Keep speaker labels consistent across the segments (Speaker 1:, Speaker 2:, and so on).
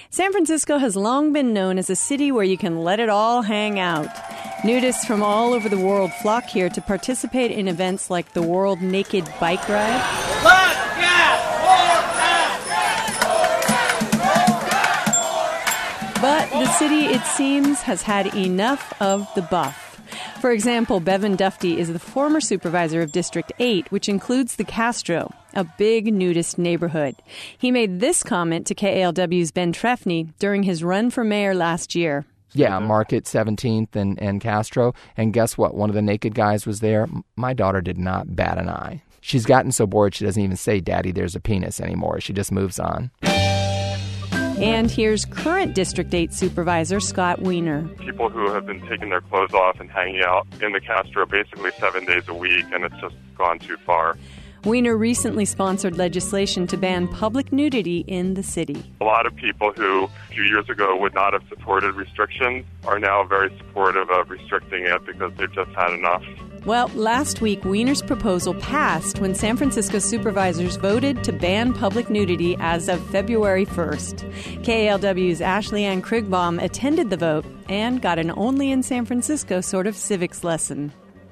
Speaker 1: San Francisco has long been known as a city where you can let it all hang out. Nudists from all over the world flock here to participate in events like the World Naked Bike Ride.
Speaker 2: Let's get
Speaker 1: But the city, it seems, has had enough of the buff. For example, Bevan Dufty is the former supervisor of District 8, which includes the Castro, a big nudist neighborhood. He made this comment to KALW's Ben Trefny during his run for mayor last year.
Speaker 3: Yeah, Market, 17th, and Castro. And guess what? One of the naked guys was there. My daughter did not bat an eye. She's gotten so bored she doesn't even say, "Daddy, there's a penis," anymore. She just moves on.
Speaker 1: And here's current District 8 Supervisor Scott Wiener.
Speaker 4: People who have been taking their clothes off and hanging out in the Castro basically 7 days a week, and it's just gone too far.
Speaker 1: Wiener recently sponsored legislation to ban public nudity in the city.
Speaker 4: A lot of people who a few years ago would not have supported restrictions are now very supportive of restricting it because they've just had enough.
Speaker 1: Well, last week, Wiener's proposal passed when San Francisco supervisors voted to ban public nudity as of February 1st. KALW's Ashley Ann Krigbaum attended the vote and got an only in San Francisco sort of civics lesson.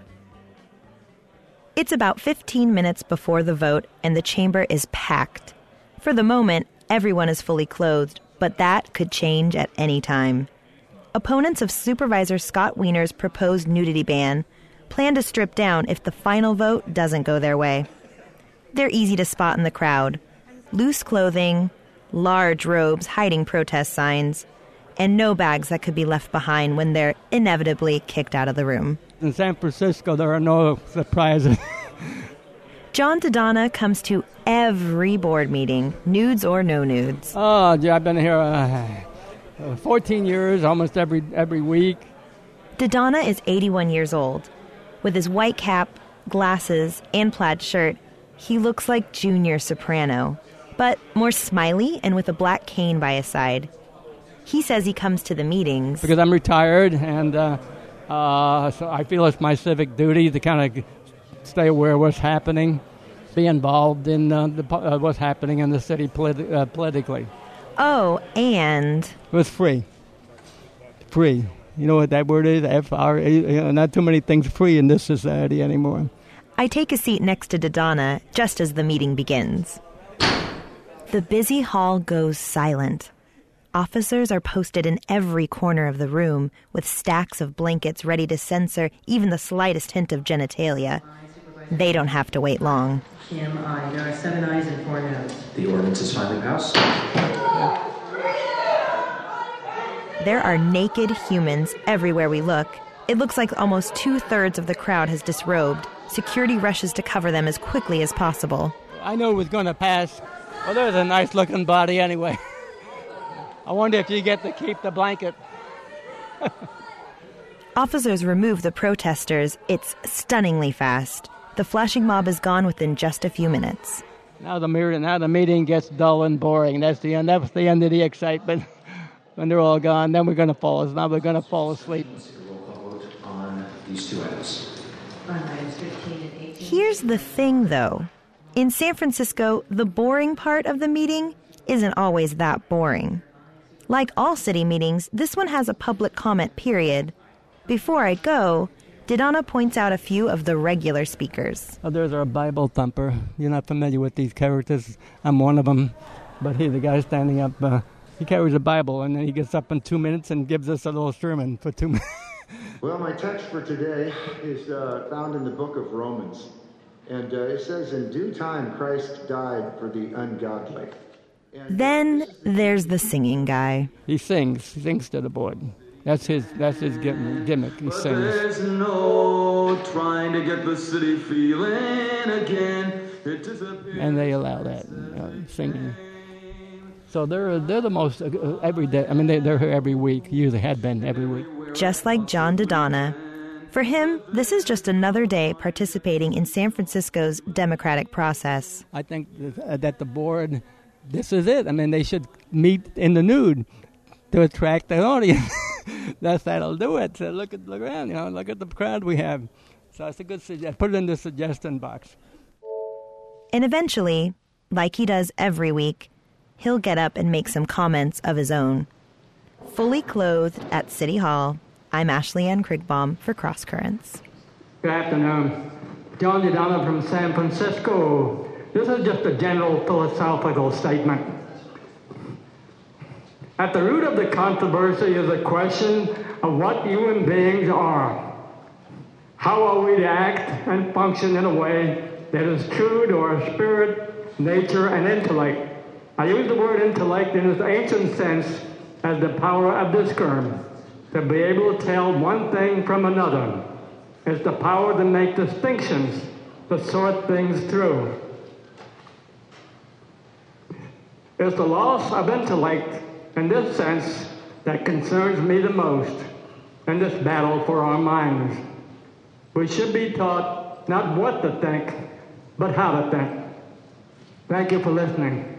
Speaker 5: It's about 15 minutes before the vote, and the chamber is packed. For the moment, everyone is fully clothed, but that could change at any time. Opponents of Supervisor Scott Wiener's proposed nudity ban plan to strip down if the final vote doesn't go their way. They're easy to spot in the crowd. Loose clothing, large robes hiding protest signs, and no bags that could be left behind when they're inevitably kicked out of the room.
Speaker 6: In San Francisco, there are no surprises.
Speaker 5: John Dodonna comes to every board meeting, nudes or no nudes.
Speaker 6: Oh, yeah, I've been here 14 years, almost every week.
Speaker 5: Dodonna is 81 years old. With his white cap, glasses, and plaid shirt, he looks like Junior Soprano, but more smiley and with a black cane by his side. He says he comes to the meetings
Speaker 6: because I'm retired, and so I feel it's my civic duty to kind of stay aware of what's happening, be involved in what's happening in the city politically.
Speaker 5: Oh, and
Speaker 6: it was free. Free. You know what that word is? F-R-E. Not too many things free in this society anymore.
Speaker 5: I take a seat next to Dodonna just as the meeting begins. The busy hall goes silent. Officers are posted in every corner of the room with stacks of blankets ready to censor even the slightest hint of genitalia. They don't have to wait long.
Speaker 7: Kim, aye. There are 7 ayes and 4 noes.
Speaker 8: The ordinance is finally passed.
Speaker 5: There are naked humans everywhere we look. It looks like almost 2/3 of the crowd has disrobed. Security rushes to cover them as quickly as possible.
Speaker 6: I knew it was going to pass. Well, there's a nice-looking body anyway. I wonder if you get to keep the blanket.
Speaker 5: Officers remove the protesters. It's stunningly fast. The flashing mob is gone within just a few minutes.
Speaker 6: Now the meeting gets dull and boring. That's the end of the excitement. When they're all gone, then we're going to fall asleep.
Speaker 8: On these 2 items.
Speaker 5: Here's the thing, though. In San Francisco, the boring part of the meeting isn't always that boring. Like all city meetings, this one has a public comment period. Before I go, Dodonna points out a few of the regular speakers.
Speaker 6: Oh, there's our Bible thumper. You're not familiar with these characters. I'm one of them. But the guy standing up, he carries a Bible, and then he gets up in 2 minutes and gives us a little sermon for 2 minutes.
Speaker 9: Well, my text for today is found in the book of Romans. And it says, "In due time, Christ died for the ungodly."
Speaker 5: Then there's the singing guy.
Speaker 6: He sings to the board. That's his gimmick. He sings.
Speaker 2: There's no trying to get the city feeling again.
Speaker 6: And they allow that singing. So they're the most every day. I mean, they're here every week. Usually had been every week.
Speaker 5: Just like John Dodonna. For him, this is just another day participating in San Francisco's democratic process.
Speaker 6: I think that the board, this is it. I mean, they should meet in the nude to attract the audience. That'll do it. So look around, look at the crowd we have. So it's a good suggestion. Put it in the suggestion box.
Speaker 5: And eventually, like he does every week, he'll get up and make some comments of his own. Fully clothed at City Hall, I'm Ashley Ann Krigbaum for Cross Currents.
Speaker 10: Good afternoon. John DiDonna from San Francisco. This is just a general philosophical statement. At the root of the controversy is a question of what human beings are. How are we to act and function in a way that is true to our spirit, nature, and intellect? I use the word intellect in its ancient sense as the power of discern, to be able to tell one thing from another. It's the power to make distinctions, to sort things through. It's the loss of intellect in this sense that concerns me the most in this battle for our minds. We should be taught not what to think, but how to think. Thank you for listening.